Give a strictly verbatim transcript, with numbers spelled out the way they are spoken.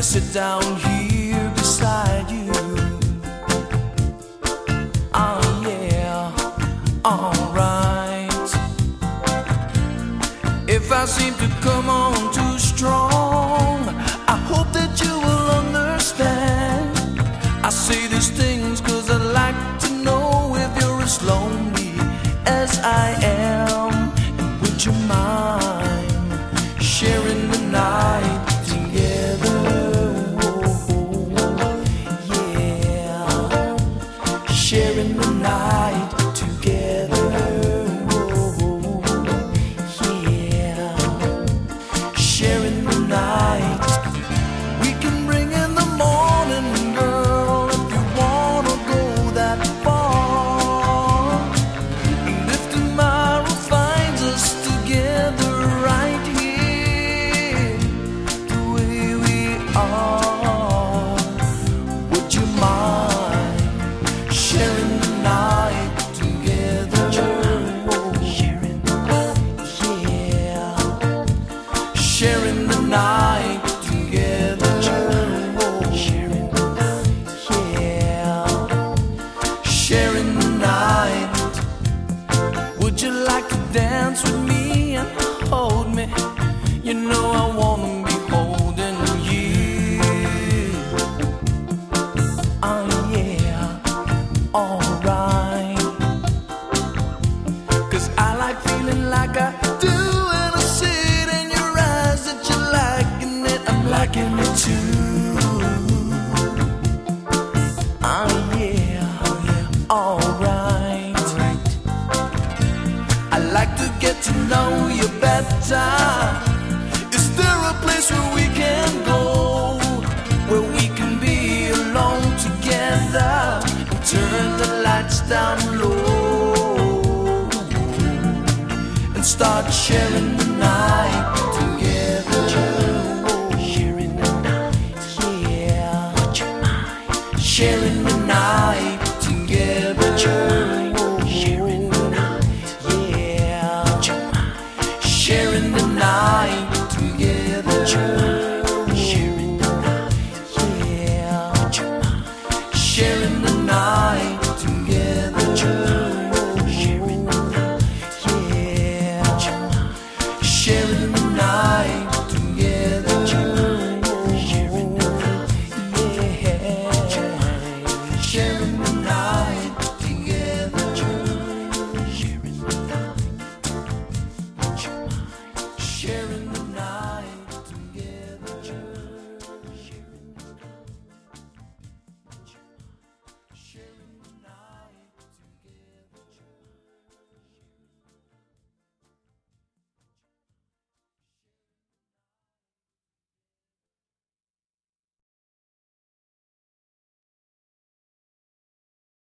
sit down here beside you. Oh yeah, alright. If I seem to come on too strong, I hope that you will understand. I say these things cause I'd like to know if you're as lonely as I am. And would you mind sharing the night together? Oh, yeah, sharing the night together. Oh, yeah, sharing the night. We can bring in the morning, girl, if you wanna go that far. And if tomorrow finds us together right here, the way we are, would you mind sharing the night together? Oh, sharing, yeah, sharing the night together. Oh, sharing, yeah, sharing the night. Would you like to dance with me and hold me? You know I wanna be holding you. Oh yeah, alright. Cause I like feeling like I do, and I see it in your eyes that you're liking it. I'm liking it too. Oh yeah, alright. I like to get to know you better. Is there a place where we can go, where we can be alone together and turn the lights down low and start sharing the night?